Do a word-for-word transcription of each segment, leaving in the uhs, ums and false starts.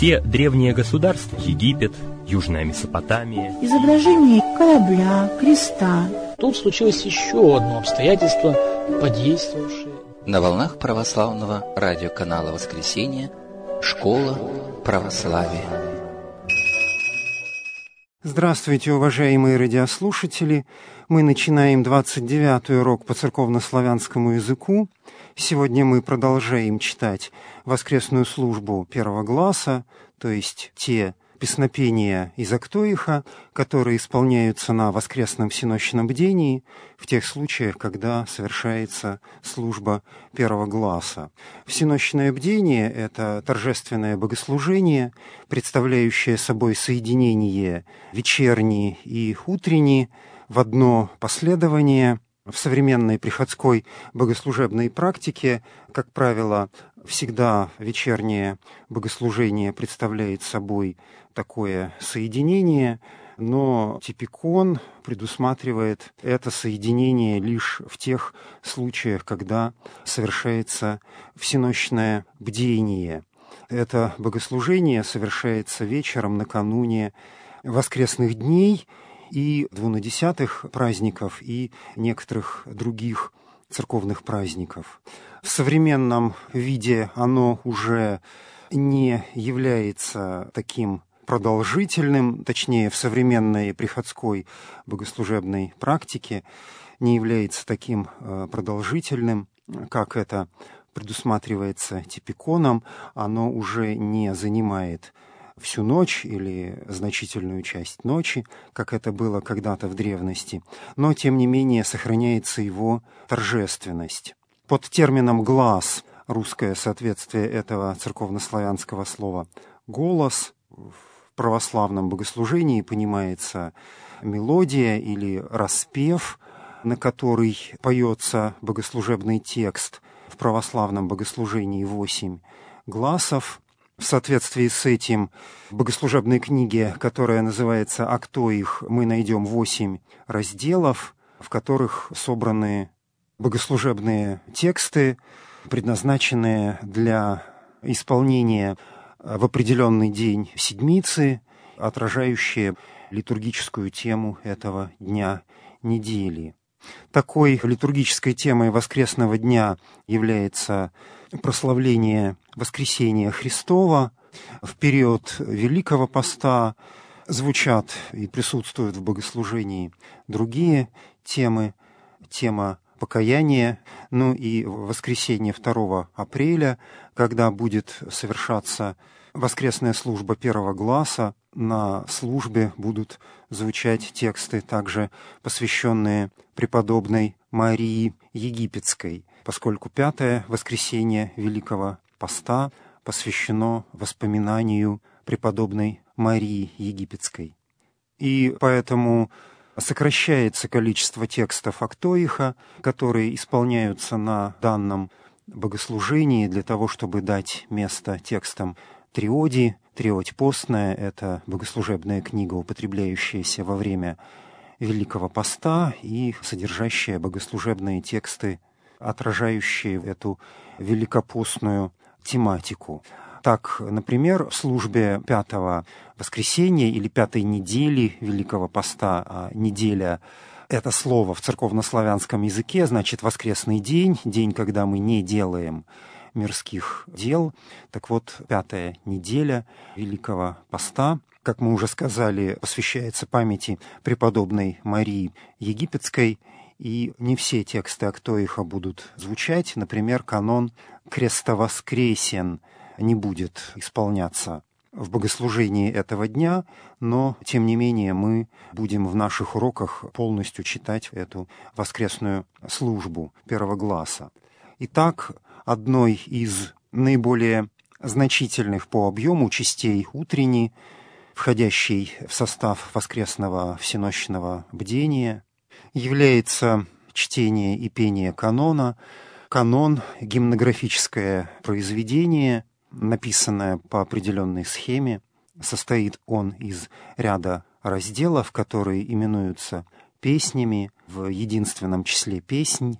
Все древние государства — Египет, Южная Месопотамия. Изображение корабля, креста. Тут случилось еще одно обстоятельство, подействовавшее. На волнах православного радиоканала «Воскресенье» «Школа православия». Здравствуйте, уважаемые радиослушатели! Мы начинаем двадцать девятый урок по церковнославянскому языку. Сегодня мы продолжаем читать воскресную службу первого гласа, то есть те песнопения из Актоиха, которые исполняются на воскресном всенощном бдении в тех случаях, когда совершается служба первого гласа. Всенощное бдение – это торжественное богослужение, представляющее собой соединение вечерней и утренней в одно последование. В современной приходской богослужебной практике, как правило, всегда вечернее богослужение представляет собой такое соединение, но типикон предусматривает это соединение лишь в тех случаях, когда совершается всенощное бдение. Это богослужение совершается вечером накануне воскресных дней и двунадесятых праздников, и некоторых других церковных праздников. В современном виде оно уже не является таким продолжительным, точнее, в современной приходской богослужебной практике не является таким продолжительным, как это предусматривается типиконом. Оно уже не занимает всю ночь или значительную часть ночи, как это было когда-то в древности, но, тем не менее, сохраняется его торжественность. Под термином «глас» русское соответствие этого церковнославянского слова «голос» в православном богослужении понимается мелодия или распев, на который поется богослужебный текст. В православном богослужении восемь гласов. В соответствии с этим в богослужебной книге, которая называется «Актоих», мы найдем восемь разделов, в которых собраны богослужебные тексты, предназначенные для исполнения в определенный день седмицы, отражающие литургическую тему этого дня недели. Такой литургической темой воскресного дня является прославление воскресения Христова. В период Великого Поста звучат и присутствуют в богослужении другие темы, тема покаяния, ну и в воскресенье второго апреля, когда будет совершаться воскресная служба первого гласа, на службе будут звучать тексты, также посвященные преподобной Марии Египетской, поскольку пятое воскресенье Великого Поста посвящено воспоминанию преподобной Марии Египетской. И поэтому сокращается количество текстов Актоиха, которые исполняются на данном богослужении для того, чтобы дать место текстам триодии. Триодь постная – это богослужебная книга, употребляющаяся во время Великого Поста и содержащая богослужебные тексты, отражающие эту великопостную тематику. Так, например, в службе пятого воскресенья или пятой недели Великого Поста, а неделя – это слово в церковнославянском языке, значит воскресный день, день, когда мы не делаем мирских дел. Так вот, пятая неделя Великого Поста, как мы уже сказали, посвящается памяти преподобной Марии Египетской, и не все тексты Актоиха будут звучать. Например, канон «Крестовоскресен» не будет исполняться в богослужении этого дня, но, тем не менее, мы будем в наших уроках полностью читать эту воскресную службу первого гласа. Итак, одной из наиболее значительных по объему частей утренней, входящей в состав воскресного всенощного бдения, является чтение и пение канона. Канон – гимнографическое произведение, написанное по определенной схеме. Состоит он из ряда разделов, которые именуются песнями, в единственном числе песнь.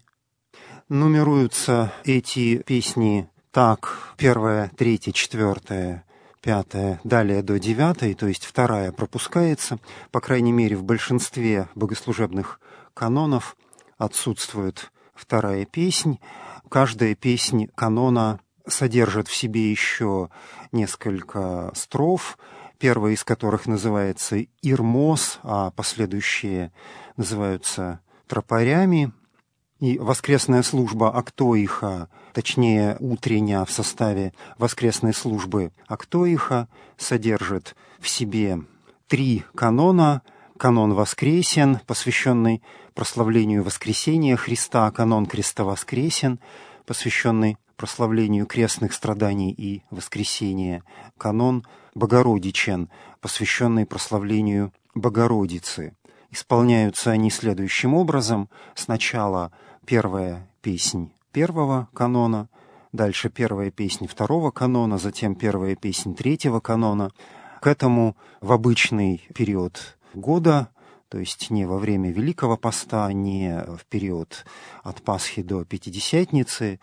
Нумеруются эти песни так: первая, третья, четвертая, пятая, далее до девятой, то есть вторая пропускается. По крайней мере, в большинстве богослужебных канонов отсутствует вторая песнь. Каждая песнь канона содержит в себе еще несколько строф, первая из которых называется «Ирмос», а последующие называются «Тропарями». И воскресная служба Актоиха, точнее утренняя в составе воскресной службы Актоиха, содержит в себе три канона. Канон воскресен, посвященный прославлению воскресения Христа, канон крестовоскресен, посвященный прославлению крестных страданий и воскресения, канон Богородичен, посвященный прославлению Богородицы. Исполняются они следующим образом. Сначала первая песнь первого канона, дальше первая песнь второго канона, затем первая песнь третьего канона. К этому в обычный период года, то есть не во время Великого Поста, не в период от Пасхи до Пятидесятницы,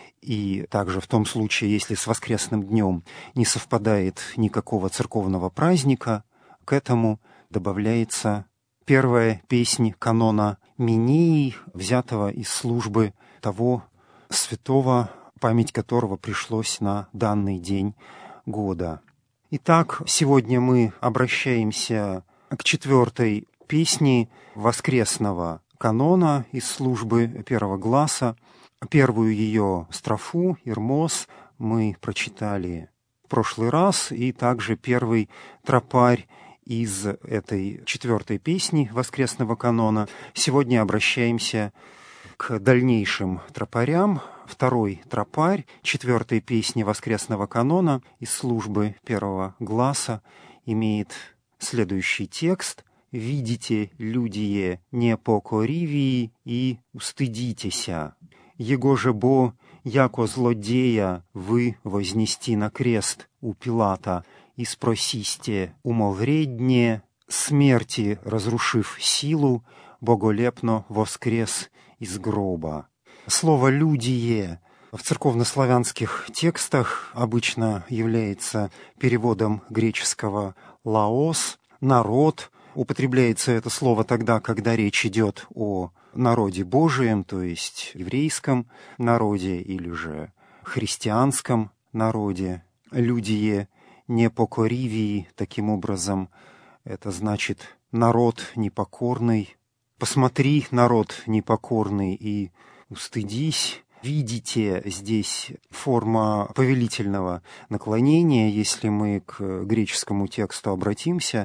и также в том случае, если с воскресным днем не совпадает никакого церковного праздника, к этому добавляется первая песнь канона Минеи, взятого из службы того святого, память которого пришлось на данный день года. Итак, сегодня мы обращаемся к четвертой песне воскресного канона из службы первого гласа. Первую ее строфу, «Ирмос», мы прочитали в прошлый раз, и также первый тропарь из этой четвертой песни воскресного канона. Сегодня обращаемся к дальнейшим тропарям. Второй тропарь четвертой песни воскресного канона из службы первого гласа имеет следующий текст: «Видите, людие, не покоривии и устыдитеся. Его же бо, яко злодея, вы вознести на крест у Пилата, и спросисте умовредне, смерти разрушив силу, боголепно воскрес из гроба». Слово «людие» в церковнославянских текстах обычно является переводом греческого «лаос», «народ». Употребляется это слово тогда, когда речь идет о народе Божием, то есть еврейском народе или же христианском народе. «Людие непокоривии», таким образом, это значит «народ непокорный». «Посмотри, народ непокорный, и устыдись». Видите, здесь форма повелительного наклонения. Если мы к греческому тексту обратимся,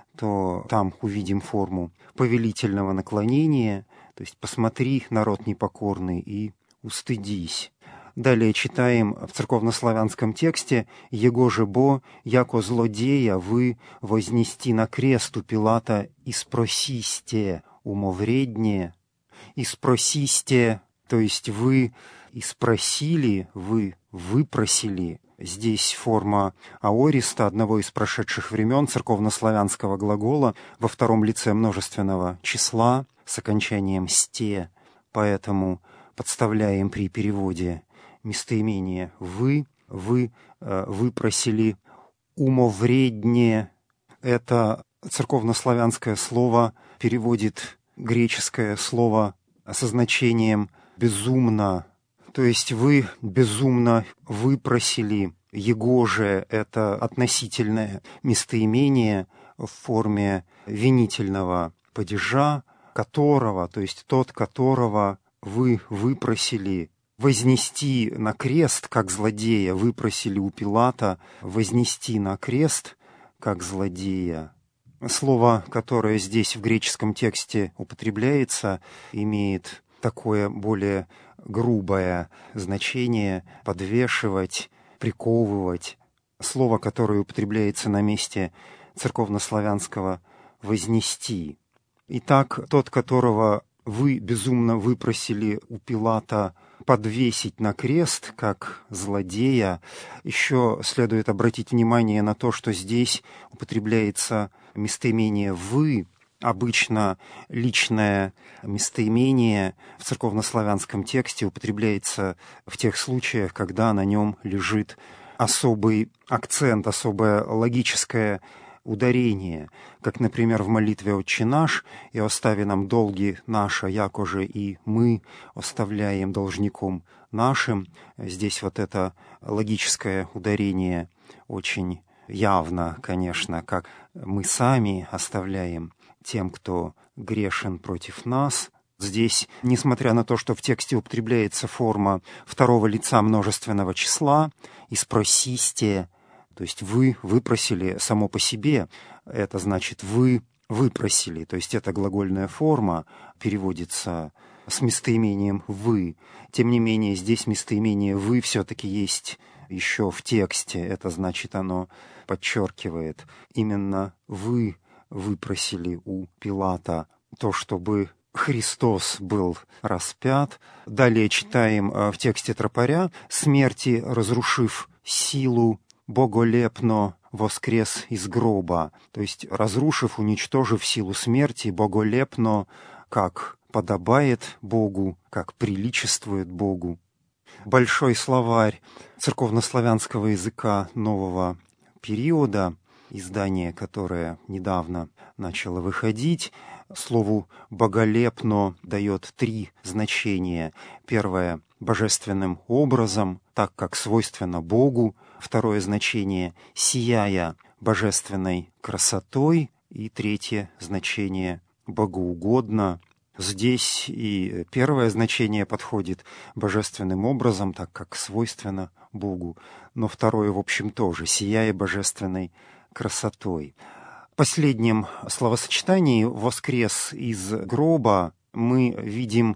то там увидим форму повелительного наклонения, то есть «посмотри, народ непокорный, и устыдись». Далее читаем в церковнославянском тексте: «Его же бо, яко злодея, вы вознести на крест у Пилата, и спросисте умовредне». «И спросисте», то есть вы и спросили, вы выпросили. Здесь форма аориста, одного из прошедших времен церковнославянского глагола во втором лице множественного числа с окончанием «сте», поэтому подставляем при переводе местоимение «вы», «вы» э, выпросили умовредне. Это церковнославянское слово переводит греческое слово со значением «безумно», то есть вы безумно выпросили. «Его же» — это относительное местоимение в форме винительного падежа, которого, то есть тот, которого вы выпросили. Вознести на крест, как злодея, выпросили у Пилата, вознести на крест, как злодея. Слово, которое здесь в греческом тексте употребляется, имеет такое более грубое значение — подвешивать, приковывать. Слово, которое употребляется на месте церковнославянского «вознести». Итак, тот, которого вы безумно выпросили у Пилата подвесить на крест, как злодея. Еще следует обратить внимание на то, что здесь употребляется местоимение «вы». Обычно личное местоимение в церковнославянском тексте употребляется в тех случаях, когда на нем лежит особый акцент, особое логическое ударение, как, например, в молитве «Отче наш», «И остави нам долги наши, якоже и мы оставляем должником нашим». Здесь вот это логическое ударение очень явно, конечно, как мы сами оставляем тем, кто грешен против нас. Здесь, несмотря на то, что в тексте употребляется форма второго лица множественного числа, «испросисте», то есть вы выпросили само по себе, это значит вы выпросили, то есть это глагольная форма, переводится с местоимением «вы». Тем не менее, здесь местоимение «вы» все-таки есть еще в тексте, это значит, оно подчеркивает именно «вы» выпросили у Пилата то, чтобы Христос был распят. Далее читаем в тексте тропаря: «Смерти разрушив силу, боголепно воскрес из гроба». То есть, разрушив, уничтожив силу смерти, боголепно, как подобает Богу, как приличествует Богу. Большой словарь церковнославянского языка нового периода, издание, которое недавно начало выходить, слову «боголепно» дает три значения. Первое — божественным образом, так как свойственно Богу. Второе значение — сияя божественной красотой. И третье значение — богоугодно. Здесь и первое значение подходит божественным образом, так как свойственно Богу. Но второе, в общем, тоже — сияя божественной красотой. В последнем словосочетании «воскрес из гроба» мы видим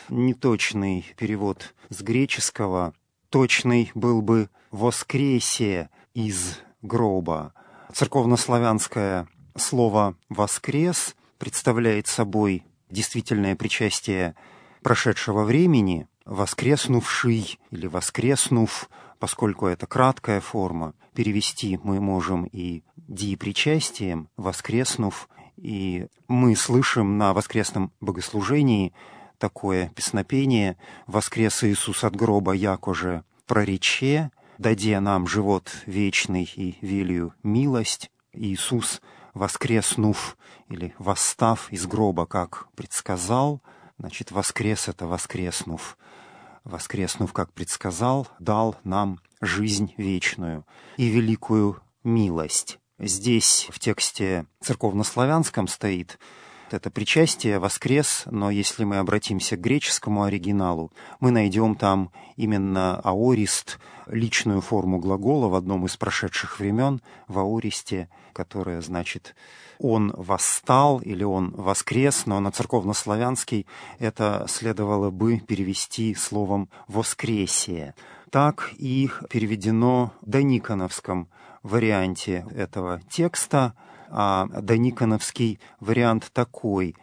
неточный перевод с греческого. Точный был бы «воскресе из гроба». Церковнославянское слово «воскрес» представляет собой действительное причастие прошедшего времени, воскреснувший или воскреснув, поскольку это краткая форма, перевести мы можем и диепричастием, воскреснув, и мы слышим на воскресном богослужении такое песнопение: «Воскрес Иисус от гроба, якоже прорече, даде нам живот вечный и велию милость». Иисус, воскреснув или восстав из гроба, как предсказал, значит, воскрес — это воскреснув. Воскреснув, как предсказал, дал нам жизнь вечную и великую милость. Здесь в тексте церковнославянском стоит это причастие, воскрес, но если мы обратимся к греческому оригиналу, мы найдем там именно аорист, личную форму глагола в одном из прошедших времен, в аористе, которая значит «он восстал» или «он воскрес», но на церковнославянский это следовало бы перевести словом «воскресие». Так и переведено в дониконовском варианте этого текста, а дониконовский вариант такой: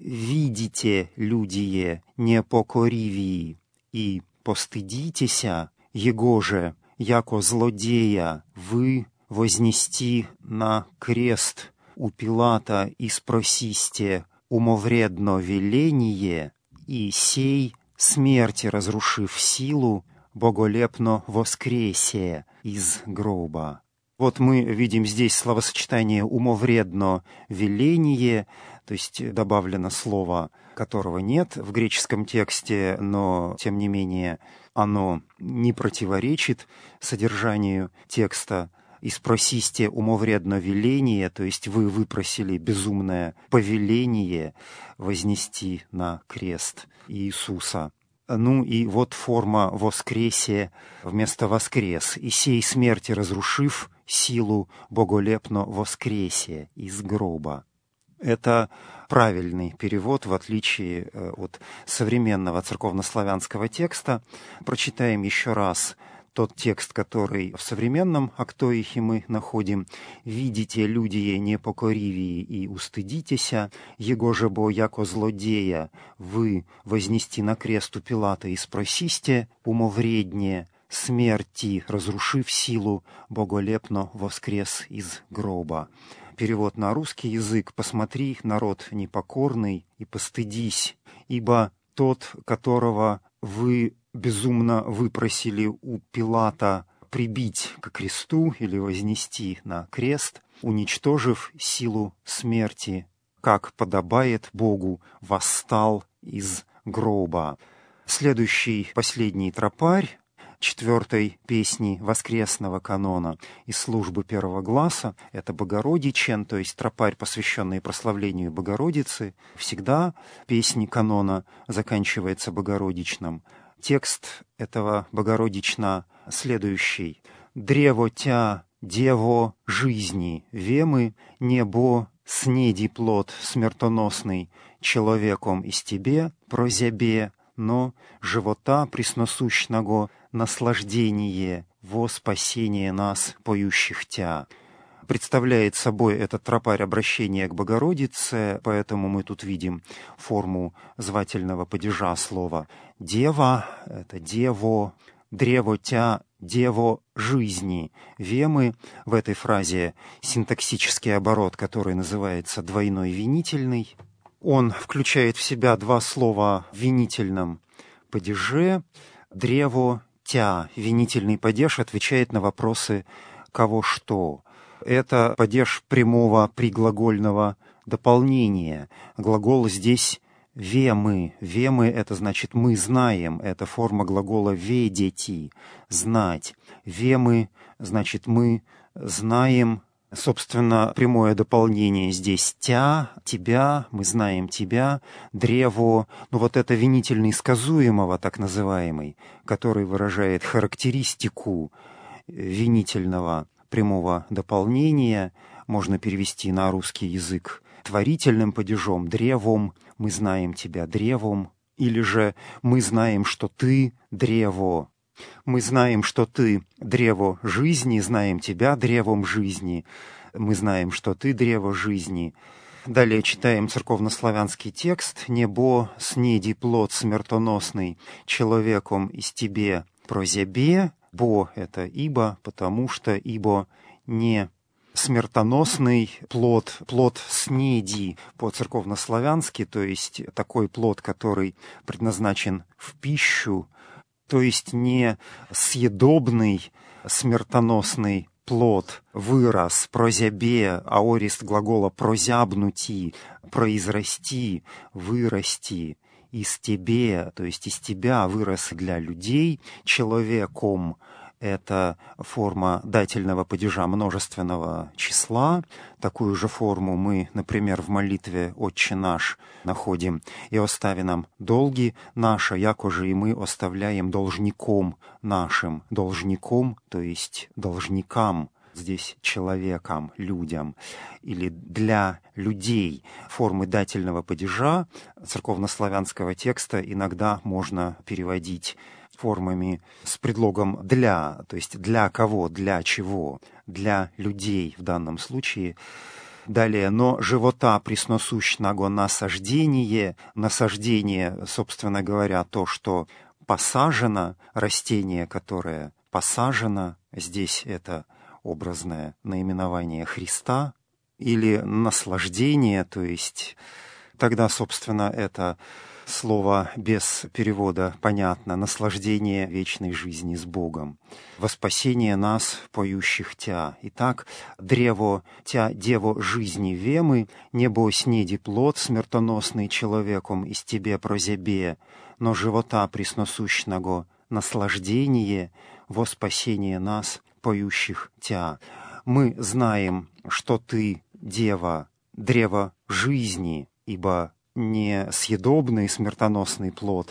«Видите, людие, непокоривии, и постыдитеся, его же, яко злодея, вы вознести на крест у Пилата и спросисте умовредно веление, и сей, смерти разрушив силу, боголепно воскресе из гроба». Вот мы видим здесь словосочетание «умовредно веление», то есть добавлено слово, которого нет в греческом тексте, но, тем не менее, оно не противоречит содержанию текста. «И спросисте умовредно веление», то есть вы выпросили безумное повеление вознести на крест Иисуса. Ну и вот форма «воскресе» вместо «воскрес». «И сей смерти разрушив силу, боголепно воскресе из гроба». Это правильный перевод, в отличие от современного церковнославянского текста. Прочитаем еще раз тот текст, который в современном актоихе мы находим: «Видите, люди, непокоривии, и устыдитеся, его же бо, яко злодея, вы вознести на крест у Пилата и спросисте, умовреднее, смерти разрушив силу, боголепно воскрес из гроба». Перевод на русский язык: «Посмотри, народ непокорный, и постыдись, ибо тот, которого вы безумно выпросили у Пилата, прибить ко кресту или вознести на крест, уничтожив силу смерти, как подобает Богу, восстал из гроба. Следующий, последний тропарь четвертой песни воскресного канона из службы первого гласа — это Богородичен, то есть тропарь, посвященный прославлению Богородицы. Всегда песни канона заканчивается Богородичным. Текст этого Богородична следующий. «Древо тя, дево жизни, вемы, небо, снеди плод смертоносный, человеком из тебе прозябе, но живота пресносущного наслаждение во спасение нас, поющих тя». Представляет собой этот тропарь обращение к Богородице, поэтому мы тут видим форму звательного падежа слова «дева», это «дево», «древо тя», «дево жизни». Вемы в этой фразе синтаксический оборот, который называется двойной винительный. Он включает в себя два слова в винительном падеже. «Древо тя», винительный падеж, отвечает на вопросы «кого что». Это падеж прямого приглагольного дополнения. Глагол здесь «вемы». «Вемы» — это значит «мы знаем». Это форма глагола «ведети» — «знать». «Вемы» — значит «мы знаем». Собственно, прямое дополнение здесь «тя», «тебя», «мы знаем тебя», «древо». Ну вот это винительный сказуемого, так называемый, который выражает характеристику винительного прямого дополнения, можно перевести на русский язык творительным падежом «древом», «мы знаем тебя древом», или же «мы знаем, что ты древо». Мы знаем, что ты древо жизни, знаем тебя древом жизни. Мы знаем, что ты древо жизни. Далее читаем церковнославянский текст. «Небо снеди плод смертоносный, человеком из тебе прозябе». «Бо» — это «ибо», потому что «ибо» не смертоносный плод, плод снеди по-церковнославянски, то есть такой плод, который предназначен в пищу, то есть не съедобный смертоносный плод, вырос, прозябе, аорист глагола прозябнути, произрасти, вырасти, из тебе, то есть из тебя вырос для людей, человеком. Это форма дательного падежа множественного числа. Такую же форму мы, например, в молитве «Отче наш» находим. «И остави нам долги наши, якоже и мы оставляем должником нашим». Должником, то есть должникам, здесь человекам, людям, или для людей. Формы дательного падежа церковнославянского текста иногда можно переводить формами с предлогом «для», то есть «для кого», «для чего», «для людей» в данном случае. Далее, «но живота пресносущного насаждение». Насаждение, собственно говоря, то, что посажено, растение, которое посажено, здесь это образное наименование Христа, или наслаждение, то есть тогда, собственно, это слово без перевода понятно. Наслаждение вечной жизни с Богом. Во спасение нас, поющих тя. Итак, древо тя, дево жизни вемы, небо снеди плод смертоносный человеком из тебе прозябе, но живота пресносущного наслаждение во спасение нас, поющих тя. Мы знаем, что ты, дева, древо жизни, ибо не съедобный смертоносный плод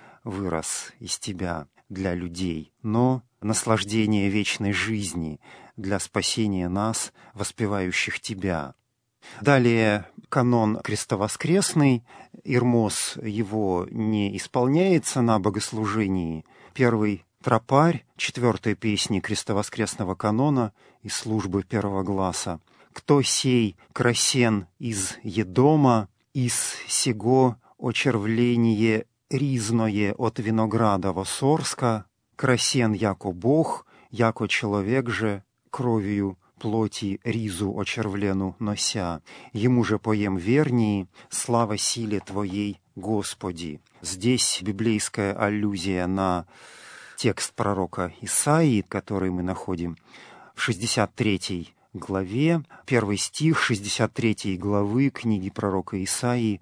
вырос из тебя для людей, но наслаждение вечной жизни для спасения нас, воспевающих тебя. Далее канон крестовоскресный. Ирмос его не исполняется на богослужении. Первый тропарь четвертой песни крестовоскресного канона из службы первого гласа. «Кто сей красен из Едома, из сего очервление ризное от виноградова сорска, красен яко Бог, яко человек же, кровью плоти ризу очервлену нося, ему же поем вернии, слава силе Твоей, Господи». Здесь библейская аллюзия на текст пророка Исаии, который мы находим в шестьдесят третьей главе. Первый стих шестьдесят третьей главы книги пророка Исаии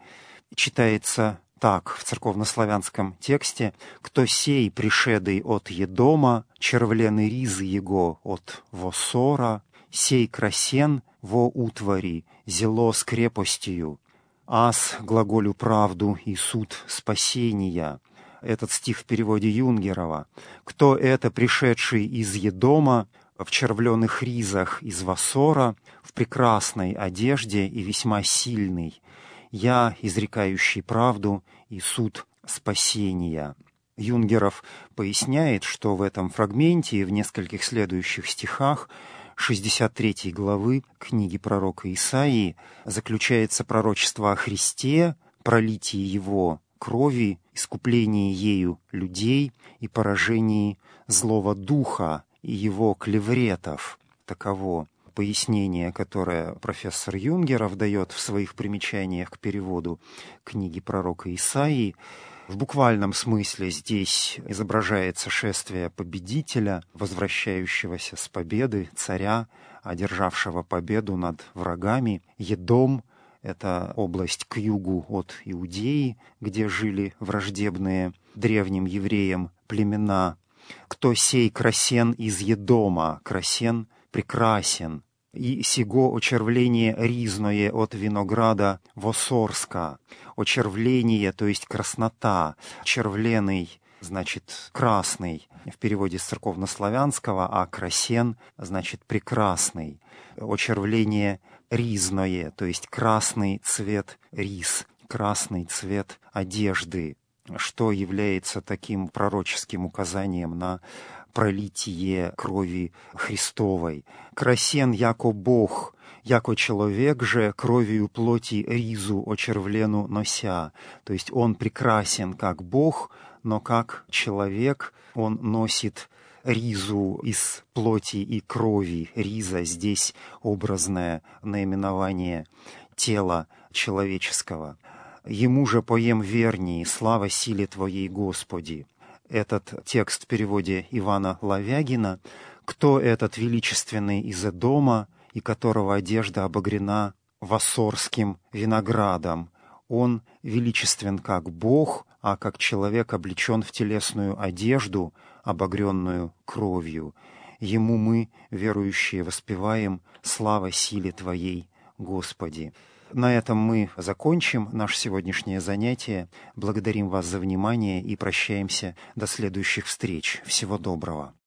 читается так в церковнославянском тексте: «Кто сей пришедый от Едома, червлены ризы его от Восора, сей красен во утвари, зело с крепостью, аз глаголю правду и суд спасения». Этот стих в переводе Юнгерова. «Кто это пришедший из Едома, в червленых ризах из Восора, в прекрасной одежде и весьма сильный, я, изрекающий правду и суд спасения». Юнгеров поясняет, что в этом фрагменте и в нескольких следующих стихах шестьдесят третьей главы книги пророка Исаии заключается пророчество о Христе, пролитии Его крови, искуплении ею людей и поражении злого духа и его клевретов. Таково пояснение, которое профессор Юнгеров дает в своих примечаниях к переводу книги пророка Исаии. В буквальном смысле здесь изображается шествие победителя, возвращающегося с победы, царя, одержавшего победу над врагами. Едом — это область к югу от Иудеи, где жили враждебные древним евреям племена. «Кто сей красен из Едома?» Красен — прекрасен. «И сего очервление ризное от винограда Восорска». Очервление, то есть краснота. Червленый — значит красный в переводе с церковнославянского, а красен — значит прекрасный. Очервление ризное, то есть красный цвет риз, красный цвет одежды, что является таким пророческим указанием на пролитие крови Христовой. «Красен яко Бог, яко человек же кровью плоти ризу очервлену нося». То есть он прекрасен как Бог, но как человек он носит ризу из плоти и крови. Риза здесь образное наименование тела человеческого. «Ему же поем верней, слава силе Твоей, Господи». Этот текст в переводе Ивана Лавягина. «Кто этот величественный из Эдома, и которого одежда обогрена восорским виноградом? Он величествен как Бог, а как человек облечен в телесную одежду, обогренную кровью. Ему мы, верующие, воспеваем слава силе Твоей, Господи». На этом мы закончим наше сегодняшнее занятие. Благодарим вас за внимание и прощаемся до следующих встреч. Всего доброго.